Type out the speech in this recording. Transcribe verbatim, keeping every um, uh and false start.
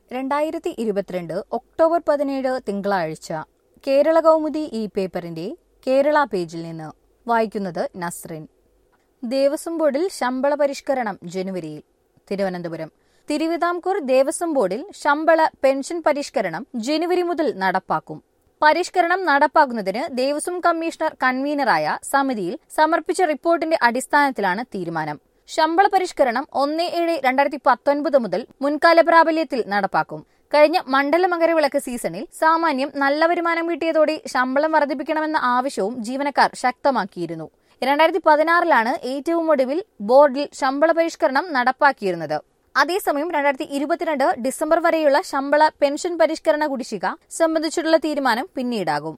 രണ്ടായിരത്തി ഇരുപത്തിരണ്ട് ഒക്ടോബർ പതിനേഴ് തിങ്കളാഴ്ച കേരള കൗമുദി ഈ പേപ്പറിന്റെ കേരള പേജിൽ നിന്ന് വായിക്കുന്നത് നസ്രിൻ. ദേവസ്വം ബോർഡിൽ ശമ്പള പരിഷ്കരണം ജനുവരിയിൽ. തിരുവനന്തപുരം. തിരുവിതാംകൂർ ദേവസ്വം ബോർഡിൽ ശമ്പള പെൻഷൻ പരിഷ്കരണം ജനുവരി മുതൽ നടപ്പാക്കും. പരിഷ്കരണം നടപ്പാക്കുന്നതിന് ദേവസ്വം കമ്മീഷണർ കൺവീനറായ സമിതിയിൽ സമർപ്പിച്ച റിപ്പോർട്ടിന്റെ അടിസ്ഥാനത്തിലാണ് തീരുമാനം. ശമ്പള പരിഷ്കരണം ഒന്ന് ഏഴ് രണ്ടായിരത്തി പത്തൊൻപത് മുതൽ മുൻകാല പ്രാബല്യത്തിൽ നടപ്പാക്കും. കഴിഞ്ഞ മണ്ഡല മകരവിളക്ക് സീസണിൽ സാമാന്യം നല്ല വരുമാനം കിട്ടിയതോടെ ശമ്പളം വർദ്ധിപ്പിക്കണമെന്ന ആവശ്യവും ജീവനക്കാർ ശക്തമാക്കിയിരുന്നു. രണ്ടായിരത്തി പതിനാറിലാണ് ഏറ്റവും ഒടുവിൽ ബോർഡിൽ ശമ്പള പരിഷ്കരണം നടപ്പാക്കിയിരുന്നത്. അതേസമയം രണ്ടായിരത്തി ഇരുപത്തിരണ്ട് ഡിസംബർ വരെയുള്ള ശമ്പള പെൻഷൻ പരിഷ്കരണ കുടിശ്ശിക സംബന്ധിച്ചിട്ടുള്ള തീരുമാനം പിന്നീടാകും.